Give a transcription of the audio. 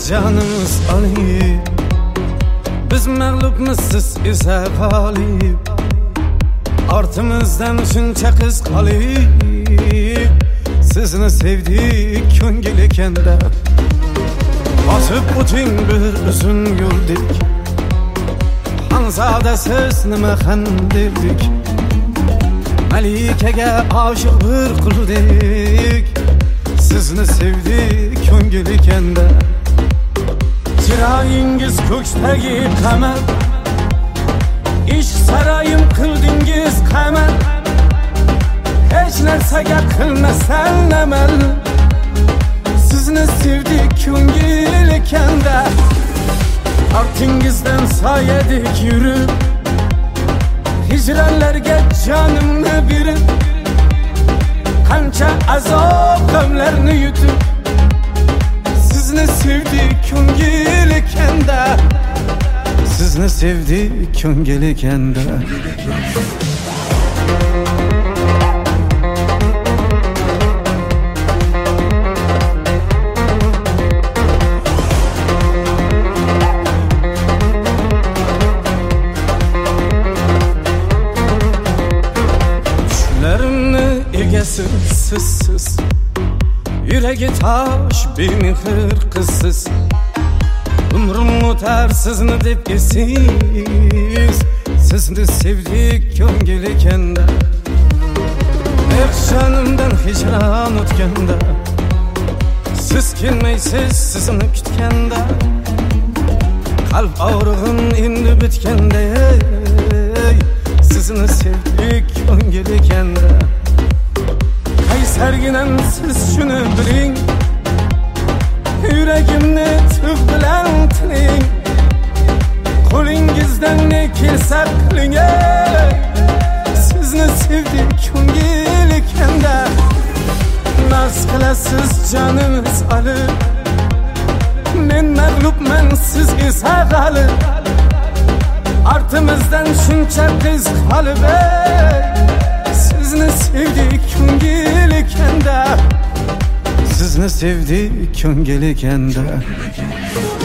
canımız alayım. Biz mağlubmiz, siz esa g'olib. Ortimizdan shuncha qiz qolib. Sizni sevdik ko'ngil ekanda. Bosib o'ting bir uzun yo'ldek. Hanzada siz nima xandirdik. Malikaga oshiq bir quldek. Sizni sevdik ko'ngil ekanda. Chiroyingiz ko'ksdagi qamar, ishq saroyim qildingiz qamar. Hech narsaga qilmasdan amal. Sizni sevdik ko'ngil ekanda. Ortingizdan soyadek yurib, hijronlarga jonimni berib, qancha azob g'amlarni yutib, sizni sevdik ko'ngil ekanda. Sizni sevdik ko'ngil ekanda. Sizsiz yuragi tosh bemehr qizsiz. Umrim o'tar sizni deb esiz. Sizni sevdik ko'ngil ekanda. Jonimdan hijron o'tganda, siz kelmaysiz sizni kutganda. Qalb og'rig'im endi bitganda. Sizni sevdik ko'ngil ekanda. Serginam siz shuni biling, yuragimni tug' bilan tiling. Qo'lingizdan ne kelsa qiling. Sizni sevdik ko'ngil ekanda. Naz qilasiz jonimiz olib, men mag'lubman siz esa g'olib. Ortimizdan shuncha qiz qolib, sizni sevdik ko'ngil ekanda. Sizni sevdik ko'ngil ekanda.